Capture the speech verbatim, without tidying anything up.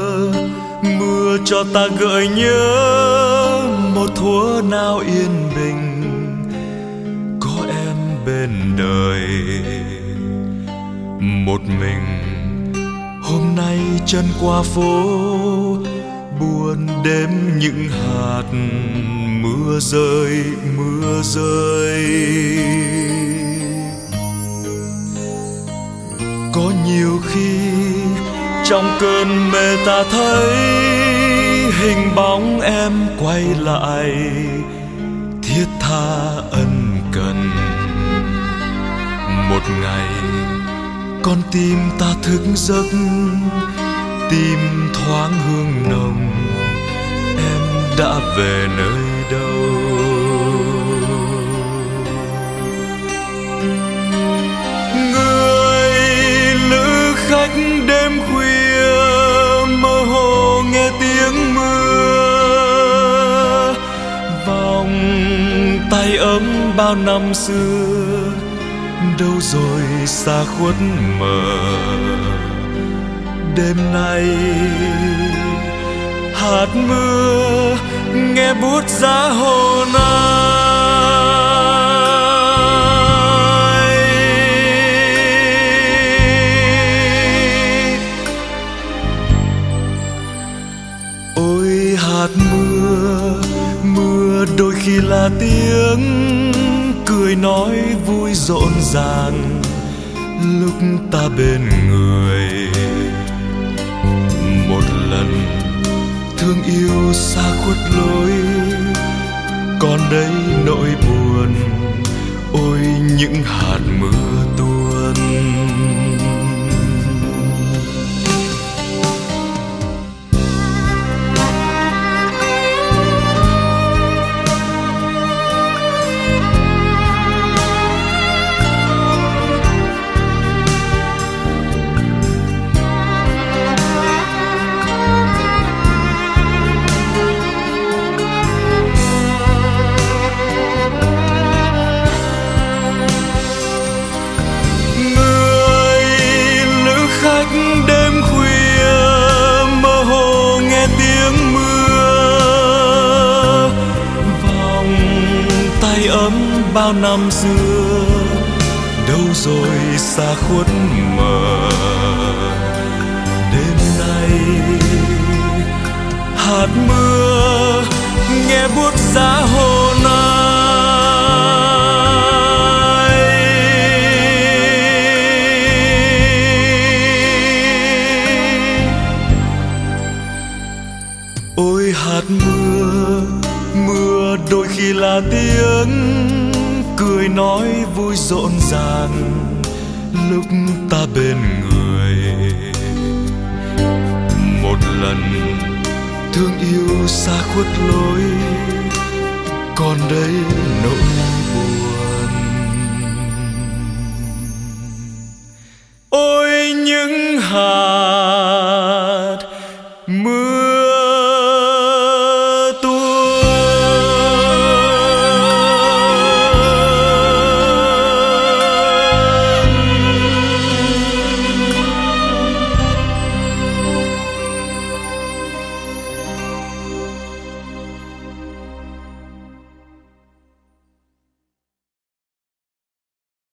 mưa cho ta gợi nhớ một thuở nào yên bình, có em bên đời. Một mình hôm nay chân qua phố, buồn đêm những hạt mưa rơi, mưa rơi. Có nhiều khi trong cơn mê ta thấy hình bóng em quay lại, thiết tha ân cần. Một ngày con tim ta thức giấc, tim thoáng hương nồng, em đã về nơi đâu. Người lữ khách đêm khuya mơ hồ nghe tiếng mưa, vòng tay ấm bao năm xưa đâu rồi xa khuất mờ. Đêm nay hạt mưa nghe buốt giá hồn ai. Ôi hạt mưa, mưa đôi khi là tiếng cười nói vui rộn ràng lúc ta bên người. Một lần thương yêu xa khuất lối, còn đây nỗi buồn, ôi những hạt mưa tuôn. Đêm khuya mơ hồ nghe tiếng mưa, vòng tay ấm bao năm xưa đâu rồi xa khuất mờ. Đêm nay hạt mưa nghe buốt giá hồn ai. Ôi hạt mưa, mưa đôi khi là tiếng cười nói vui rộn ràng lúc ta bên người. Một lần thương yêu xa khuất lối, còn đây nỗi buồn. Ôi những hạt